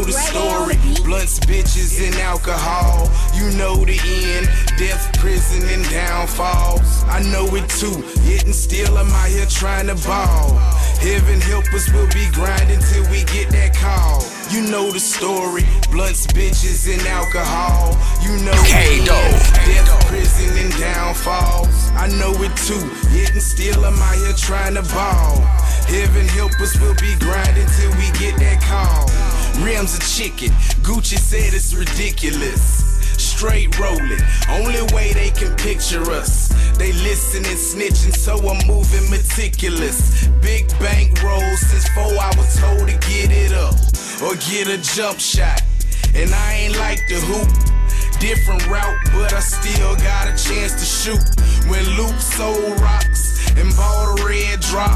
know the story. Blunts, bitches, and alcohol. You know the end. Death, prison, and downfalls. I know it too, yet and still I'm out here trying to ball. Heaven help us, we'll be grinding till we get that call. You know the story. Blunts, bitches, and alcohol. You know the end. Death, prison, and downfalls. I know it too, yet and still I'm out here trying to ball. Heaven help us, we'll be grinding till we get that call. Rims a chicken, Gucci said it's ridiculous. Straight rolling, only way they can picture us. They listen and snitching, so I'm moving meticulous. Big bank rolls since 4 I was told to get it up or get a jump shot. And I ain't like the hoop. Different route, but I still got a chance to shoot. When Luke sold rocks and bought a red drop,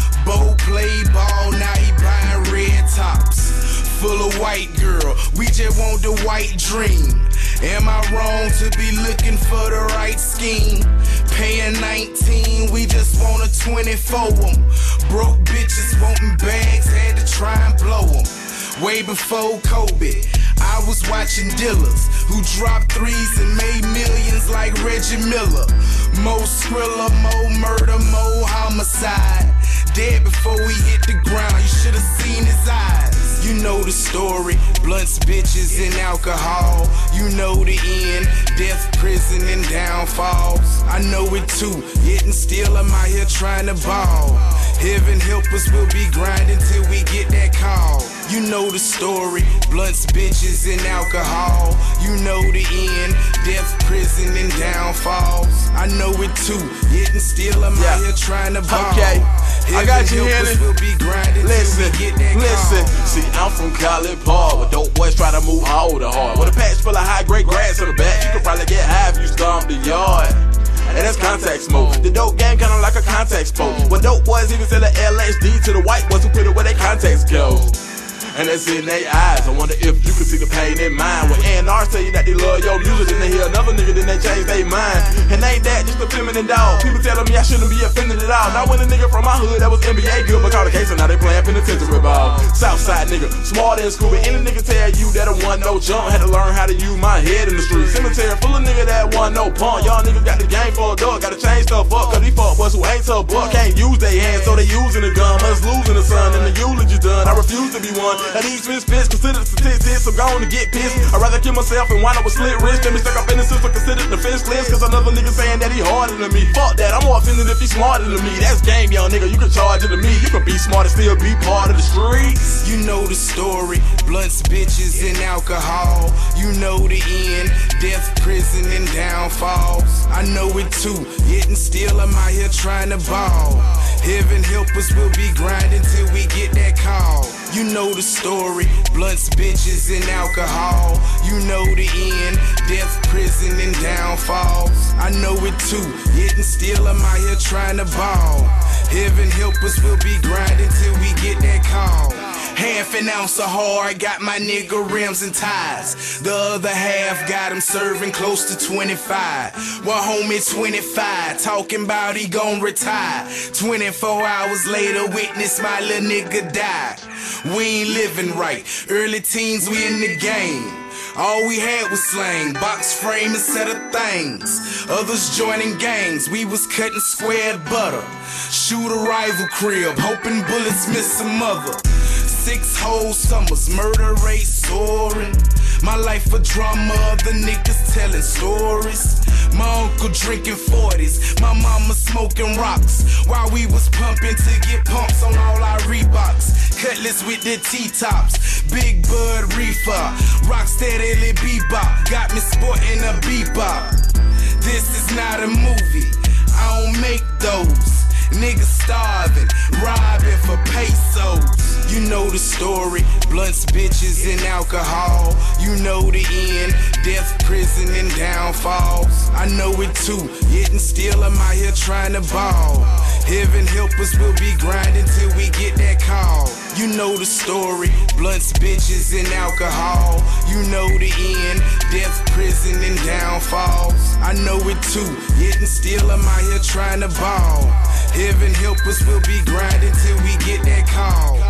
Bo played ball, now he buying red tops. Full of white girl, we just want the white dream. Am I wrong to be looking for the right scheme? Paying 19, we just want a 20 for 'em. Broke bitches wanting bags, had to try and blow 'em. Way before COVID, I was watching dealers who dropped threes and made millions like Reggie Miller. More Skrilla, more murder, more homicide. Dead before we hit the ground, you should've seen his eyes. You know the story. Blunts, bitches, and alcohol. You know the end. Death, prison, and downfalls. I know it too, yet and still I'm out here trying to ball. Heaven help us, we'll be grinding till we get that call. You know the story. Blunts, bitches, and alcohol. You know the end. Death, prison, and downfalls. I know it too, yet and still I'm out here trying to ball. Okay, I got you here. We'll be grinding listen, till we get that listen. call. See, I'm from College Park, where dope boys try to move all the hard. With a patch full of high-grade grass on the back, you could probably get high if you stomp the yard. And that's contact smoke. The dope game kinda like a contact sport. When dope boys even sell the LSD to the white boys who put it where their contacts go. And that's in their eyes. I wonder if you can see the pain in mine. When A&R's tell you that they love your music, then they hear another nigga, then they change their mind. And ain't that just a feminine dog? People telling me I shouldn't be offended at all. Now when a nigga from my hood that was NBA good, but caught a case and now they playing penitentiary ball. Southside nigga, smarter than Scooby. Any nigga tell you that I want no jump, had to learn how to use my head in the street. Cemetery full of nigga that want no punk. Y'all niggas got the game full of dog, gotta change stuff up. Cause these fuck boys who ain't so buck can't use their hands, so they using the gun. Us losing the sun and the eulogy done. I refuse to be one. And these misfits consider the statistics, I'm going to get pissed. I'd rather kill myself and wind up with slit wrist than be stuck up in the system considered defenseless. Cause another nigga saying that he harder than me. Fuck that, I'm more offended if he smarter than me. That's game, young nigga, you can charge it to me. You can be smart and still be part of the streets. You know the story. Blunts, bitches, and alcohol. You know the end. Death, prison, and downfalls. I know it too, yet and still I'm out here trying to ball. Heaven help us, we'll be grinding till we get that call. You know the story. Blunts, bitches, and alcohol. You know the end. Death, prison, and downfalls. I know it too, yet and still I'm out here trying to ball. Heaven help us, we'll be grinding till we get that call. Half an ounce of hard, got my nigga rims and ties. The other half got him serving close to 25. While homie 25, talking about he gon' retire. 24 hours later, witness my little nigga die. We ain't living right, early teens we in the game. All we had was slang, box frame and set of things. Others joining gangs, we was cutting squared butter. Shoot a rival crib, hoping bullets miss a mother. 6 whole summers, murder rate soaring. My life a drama, other niggas telling stories. My uncle drinking 40s, my mama smoking rocks. While we was pumping to get pumps on all our Reeboks. Cutlass with the T-tops, Big Bud Reefer. Rocksteady bebop, got me sporting a bebop. This is not a movie, I don't make those. Niggas starving, robbing for pesos. You know the story. Blunts, bitches, and alcohol. You know the end. Death, prison, and downfalls. I know it too, yet and still I'm out here trying to ball. Heaven help us, we'll be grinding till we get that call. You know the story. Blunts, bitches, and alcohol. You know the end. Death, prison, and downfalls. I know it too, yet and still I'm out here trying to ball. Heaven help us, we'll be grinding till we get that call.